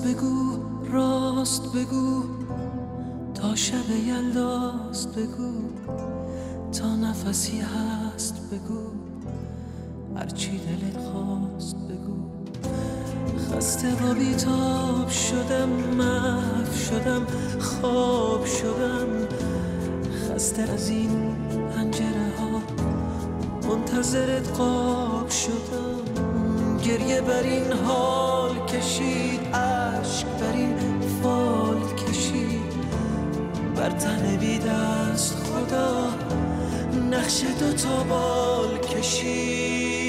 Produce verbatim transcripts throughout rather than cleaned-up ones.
بگو راست بگو تا شب یلداست بگو تا نفسی هست بگو هرچی دلت خواست بگو خسته و بیتاب شدم محو شدم خواب شدم خسته از این پنجره ها منتظرت قاب شدم گریه بر این حال کشید عشق بر این فال کشید بر تن بی دست خدا نقش دو تا بال کشید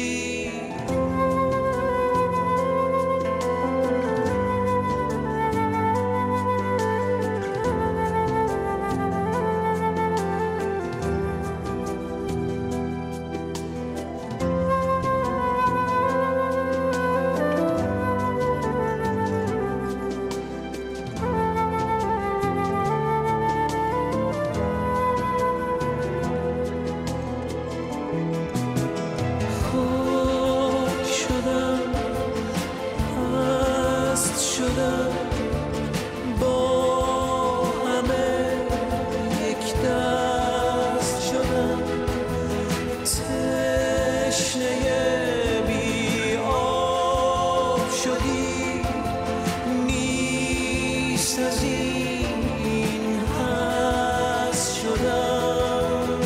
با همه یک دست شدم تشنه بی آب شدی نیست از این هست شدم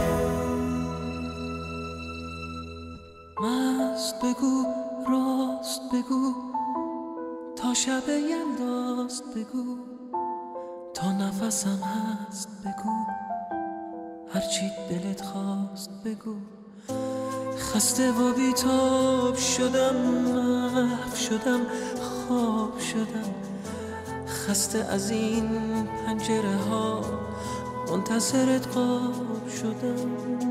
مست بگو راست بگو تا شب یلداست بگو تا نفسم هست بگو هرچی دلت خواست بگو خسته و بیتاب شدم محو شدم خواب شدم خسته از این پنجره ها منتظرت قاب شدم